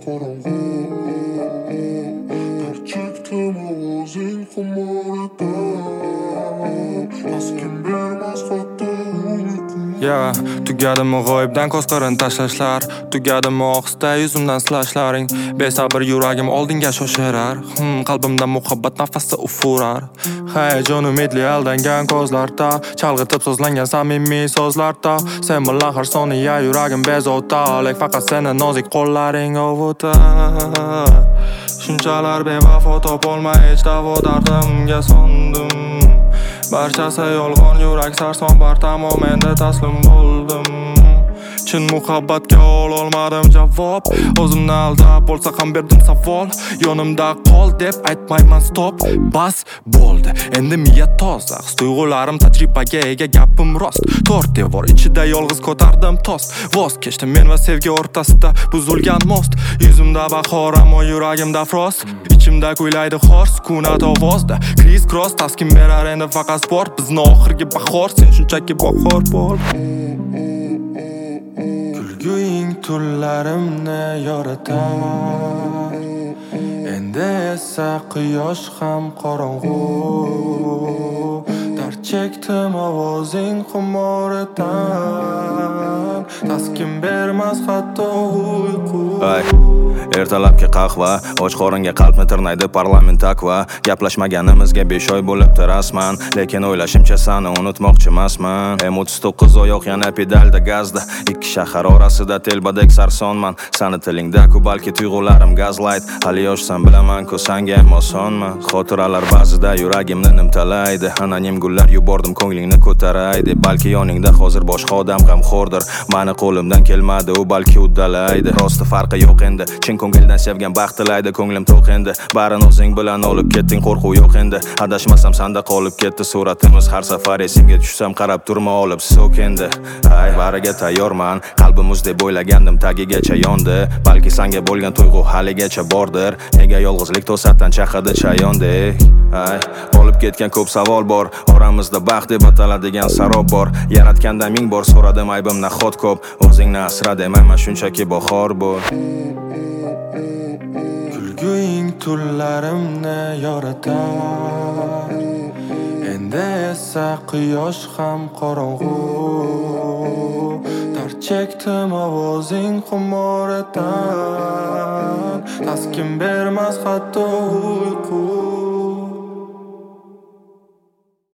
qorong'u dard chekdim ovozing xumoridan taskin bermas hatto uyqu. Tugadimi g'oyibdan ko'z qirin tashlashlar, tugadimi ohista yuzimdan silashlaring. Besabr yuragim oldinga shoshirar, qalbimda muhabbat nafasi ufurar. Hayajon umidli aldangan ko'zlarda, chalg'itib so'zlangan samimiy so'zlarda. Sen bilan har soniya yuragim bezovta, lek faqat seni nozik qo'llaring ovutar. Shunchalar bevafo topolmay hech davo dardimga sondim. Barchasi yolg'on, yurak sarson bar tamom endi taslim bo'ldim. Chin muhabbatga ololmadim javob, o'zimni aldab bo'lsa ham berdim savol. Yonimda qol deb aytmayman stop, bas bo'ldi. Endi miya toza, his-tuyg'ularim tajribaga ega, gapim rost. To'rt devor ichida yolg'iz ko'tardim tost. Voz kechdim men va sevgi o'rtasida buzilgan most. Yuzimda bahor ammo yuragimda frost. Ichimda kuylaydi xor, sukunat ovozda. Criss cross taskin berar endi faqat sport. Bizni oxirgi bahor, sen shunchaki bahor bo'l. Kulguing tunlarimni yoritar, endi esa quyosh ham qorong'u. Dard chekdim ovozing xumoridan, taskin bermas hatto uyqu. Ertalabki qahva, och qoringa qalbni tirnaydi parlament akva. Gaplashmaganimizga 5 oy bo'libdi rasman, lekin o'ylashimcha seni unutmoqchi emasman. M39 oyoq yana pedalda gazda, ikki shahar orasida telbadek sarsonman. Seni tilingda-ku balki tuyg'ularim gazlight. Hali yoshsan bilaman-ku senga ham osonman. Xotiralar ba'zida yuragimni nimtalaydi, anonim gullar yubordim ko'nglingni ko'taraydi. Balki yoningda hozir boshqa odam g'amxo'rdir, mani qo'limdan kelmadi u balki uddalaydi. Rosti farqi yo'q endi, chin ko'ngildan sevgan baxt tilaydi, ko'nglim to'q endi. Barini o'zing bilan olib ketding, qo'rquv yo'q endi. Adashmasam sanda qolib ketdi suratimiz, har safar esimga tushsam qarab turma olib so'k endi. Bariga tayyorman, qalbim uz deb o'ylagandim tagigacha yondi. Balki senga bo'lgan tuyg'u haligacha bordir, nega yolg'izlik to'satdan chaqadi chayondek. Olib ketgan ko'p savol bor, oramizda baxt deb ataladigan sarob bor. Yaratganda ming bor so'radim aybimni xot ko'p, o'zingni asra demayman shunchaki bahor bo'l. Kulguing tunlarimni yoritar, endi esa quyosh ham qorong'u. Dard chekdim ovozing xumoridan, taskin bermas hatto uyqu.